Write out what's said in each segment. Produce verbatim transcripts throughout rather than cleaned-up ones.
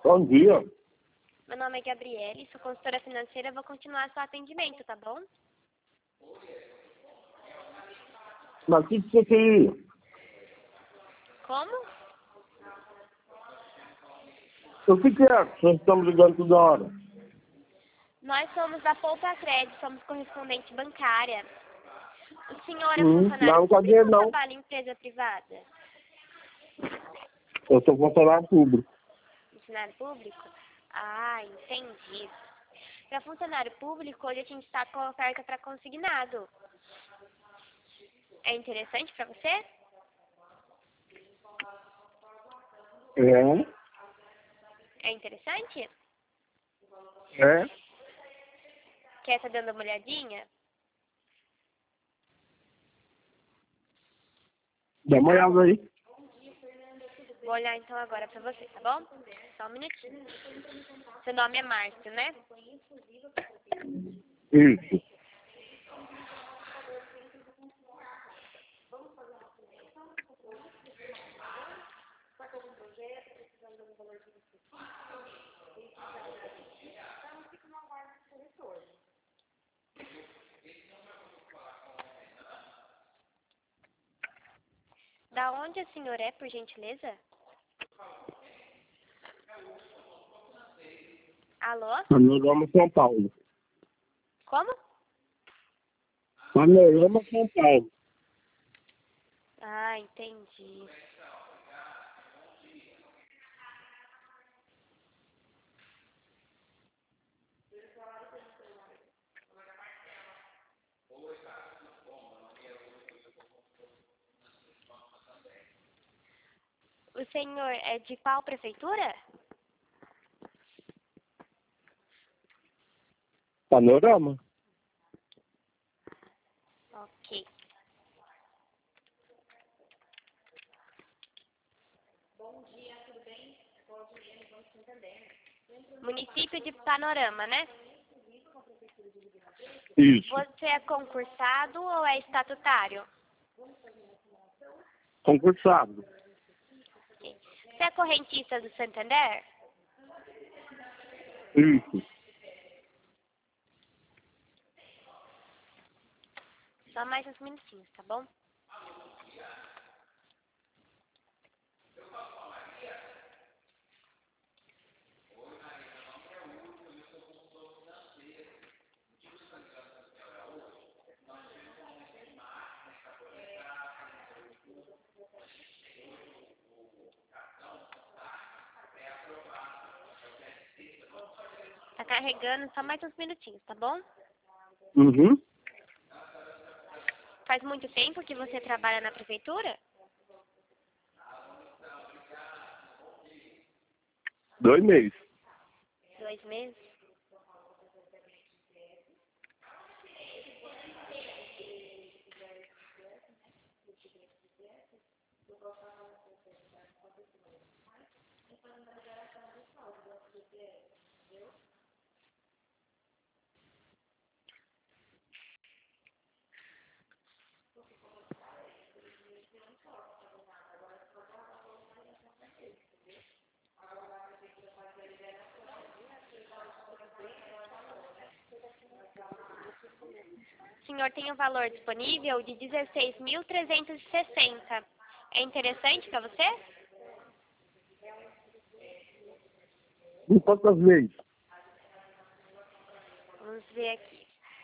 Bom dia. Meu nome é Gabriele, sou consultora financeira, vou continuar seu atendimento, tá bom? Mas o que que você queria? Como? O que que é que vocês estão ligando toda hora? Nós somos da Poupa Crédito, somos correspondente bancária. O senhor é Hum, funcionário não, público cadê ou não? trabalha em empresa privada? Eu sou funcionário público. Funcionário público? Ah, entendi. Para funcionário público, hoje a gente está com a oferta para consignado. É interessante para você? É? É interessante? É? Quer estar dando uma olhadinha? Dá uma olhada aí. Vou olhar então agora para você, tá bom? Só um minutinho. Seu nome é Márcio, né? Isso. Da onde o senhor é, por gentileza? Alô? Panorama São Paulo. Como? Panorama São Paulo. Ah, entendi. O senhor é de qual prefeitura? Panorama? Ok. Município de Panorama, né? Isso. Você é concursado ou é estatutário? Concursado. Ok. Você é correntista do Santander? Isso. Só mais uns minutinhos, tá bom? Tá carregando, só mais uns minutinhos, tá bom? Uhum. Faz muito tempo que você trabalha na prefeitura? Dois meses. Dois meses? O senhor tem um valor disponível de dezesseis mil trezentos e sessenta. É interessante para você? Em quantas vezes? Vamos ver aqui.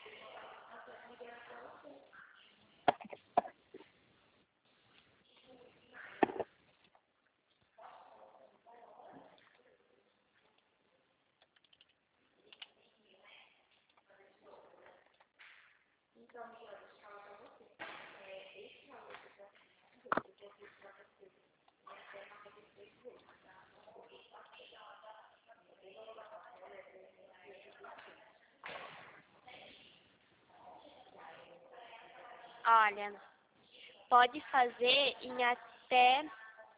Olha, pode fazer em até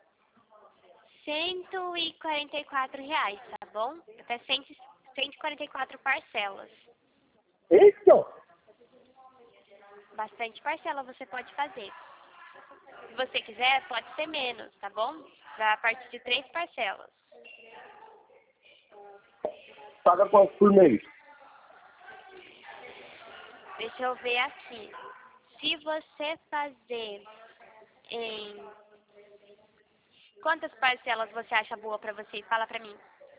cento e quarenta e quatro reais, tá bom? Até cento e quarenta e quatro parcelas. Isso? Bastante parcela você pode fazer. Se você quiser, pode ser menos, tá bom? A partir de três parcelas. paga quanto por mês? Deixa eu ver aqui. Se você fazer em... Quantas parcelas você acha boa pra você? Fala pra mim.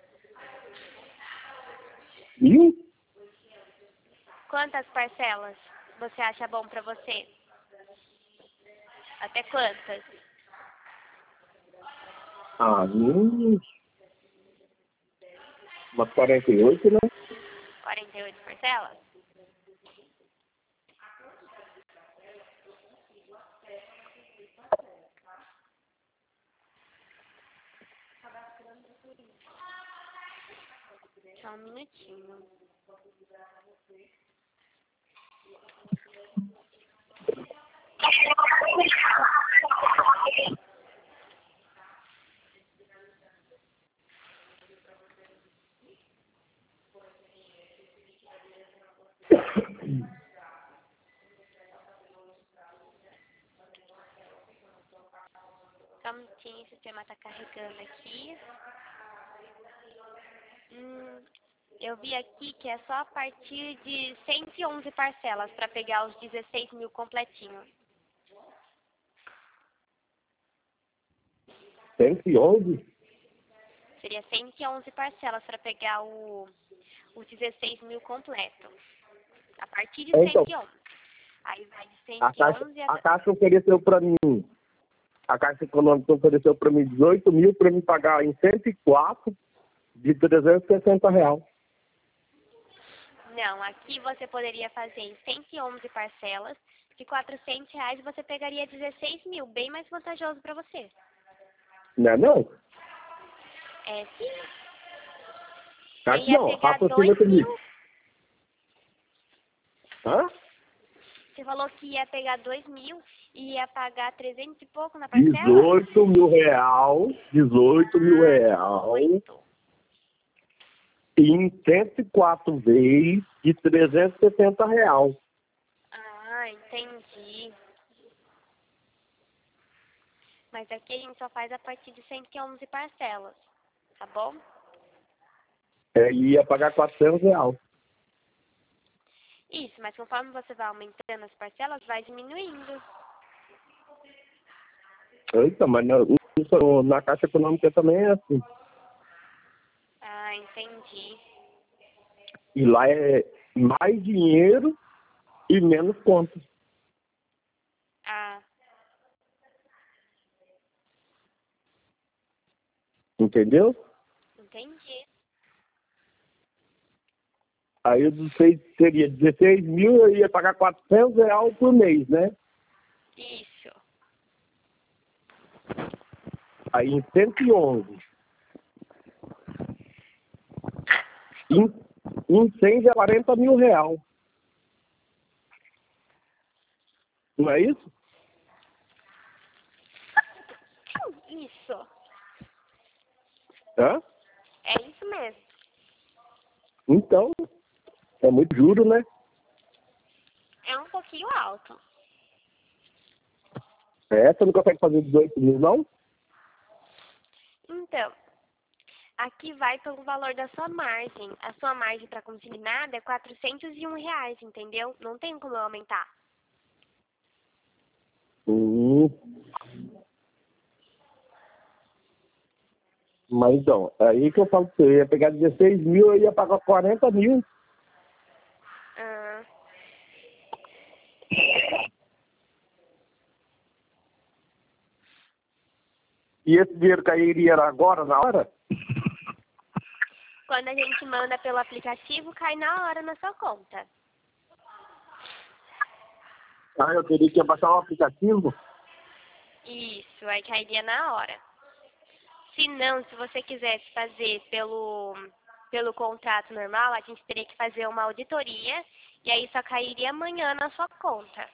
Mil? Quantas parcelas você acha bom pra você? Até quantas? Ah, hum, umas quarenta e oito, né? quarenta e oito parcelas? Só um minutinho. Só um minutinho, o sistema tá carregando aqui. Hum, eu vi aqui que é só a partir de cento e onze parcelas para pegar os dezesseis mil completinho. cento e onze? Seria cento e onze parcelas para pegar o, os dezesseis mil completo. A partir de Então, cento e onze. Aí vai de a Caixa, cento e onze a a... Caixa ofereceu para mim, a Caixa Econômica ofereceu para mim dezoito mil para me pagar em cento e quatro de trezentos e sessenta reais. Não, aqui você poderia fazer em cento e onze parcelas. De quatrocentos reais você pegaria dezesseis mil. Bem mais vantajoso para você. Não é não? É, sim. Acho Você ia não, pegar raciocina dois comigo. mil. Hã? Você falou que ia pegar dois mil e ia pagar trezentos e pouco na parcela? dezoito mil real, dezoito mil real, Oito. em cento e quatro vezes de trezentos e setenta real. Ah, entendi. Mas aqui a gente só faz a partir de cento e onze parcelas, tá bom? É, ia pagar quatrocentos real. Isso, mas conforme você vai aumentando as parcelas, vai diminuindo. Eita, mas na, isso na Caixa Econômica também é assim. Ah, entendi. E lá é mais dinheiro e menos contas. Ah, Entendeu? entendi. Aí eu não sei, seria dezesseis mil, eu ia pagar quatrocentos reais por mês, né? Isso. Aí em cento e onze. Em, em cem já é quarenta mil reais. Não é isso? Isso. Hã? É isso mesmo. Então, é muito juro, né? É um pouquinho alto. É, você não consegue fazer dezoito mil, não? Então, aqui vai pelo valor da sua margem. A sua margem para consignada é quatrocentos e um reais, entendeu? Não tem como eu aumentar. Hum. Mas então, é aí que eu falo pra você, eu ia pegar dezesseis mil, eu ia pagar quarenta mil. Ah, E esse dinheiro cairia agora, na hora? quando a gente manda pelo aplicativo, cai na hora na sua conta. Ah, eu teria que baixar um aplicativo? Isso, aí cairia na hora. Se não, se você quisesse fazer pelo, pelo contrato normal, a gente teria que fazer uma auditoria e aí só cairia amanhã na sua conta.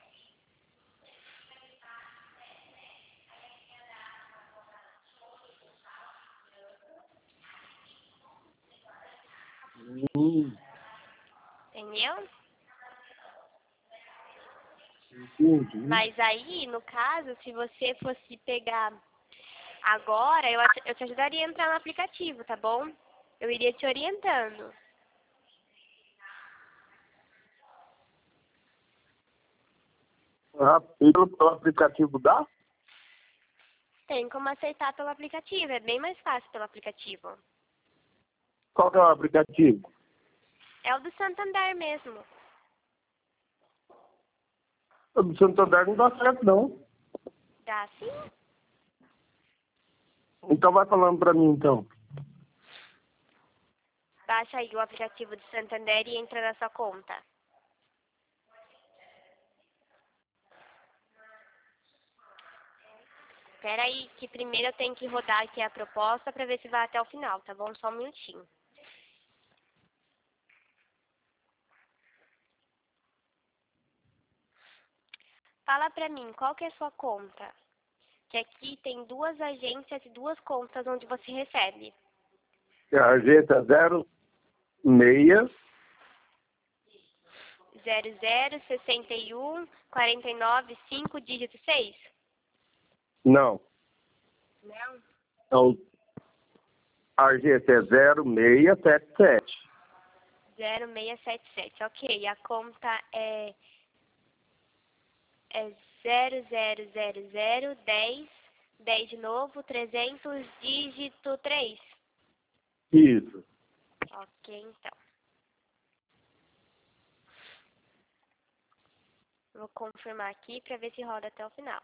Hum, Entendeu? entendi. Mas aí, no caso, se você fosse pegar agora, eu, te- eu te ajudaria a entrar no aplicativo, tá bom? Eu iria te orientando. Ah, e pelo pelo aplicativo dá? Tem como aceitar pelo aplicativo, é bem mais fácil pelo aplicativo. Qual que é o aplicativo? É o do Santander mesmo. O do Santander não dá certo, não. Dá sim? Então vai falando pra mim, então. Baixa aí o aplicativo do Santander e entra na sua conta. Espera aí, que primeiro eu tenho que rodar aqui a proposta para ver se vai até o final, tá bom? Só um minutinho. Fala pra mim, qual que é a sua conta? Que aqui tem duas agências e duas contas onde você recebe. É a agência zero seis. zero zero sessenta e um quarenta e nove cinco dígito seis? Não. Não. Então, a agência é zero seis sete sete. zero seis sete sete, ok. A conta é, é zero zero zero zero dez, dez de novo, trezentos, dígito três. Isso. Ok, então. Vou confirmar aqui para ver se roda até o final.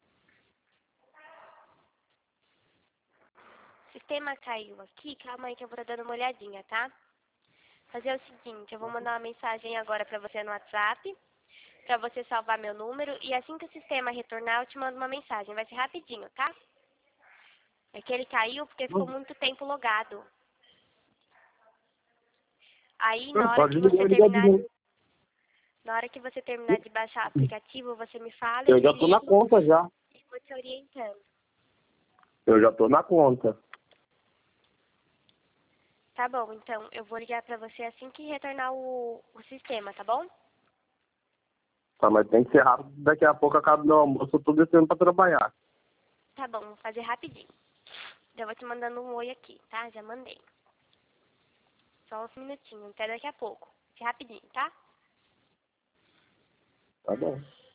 O sistema caiu aqui, calma aí que eu vou estar dando uma olhadinha, tá? Fazer o seguinte, eu vou mandar uma mensagem agora para você no WhatsApp, para você salvar meu número, e assim que o sistema retornar, eu te mando uma mensagem. Vai ser rapidinho, tá? É que ele caiu porque ficou muito tempo logado. Aí, na hora Pode que ligar, você ligar de terminar, novo. na hora que você terminar de baixar o aplicativo, você me fala, Eu eu já te tô na ligo conta já. e vou te orientando. Eu já tô na conta. Tá bom, então eu vou ligar pra você assim que retornar o, o sistema, tá bom? Tá, mas tem que ser rápido. Daqui a pouco acaba meu almoço. Eu tô descendo pra trabalhar. Tá bom, vou fazer rapidinho. Já vou te mandando um oi aqui, tá? Já mandei. Só uns minutinhos, até daqui a pouco. Vai ser rapidinho, tá? Tá bom.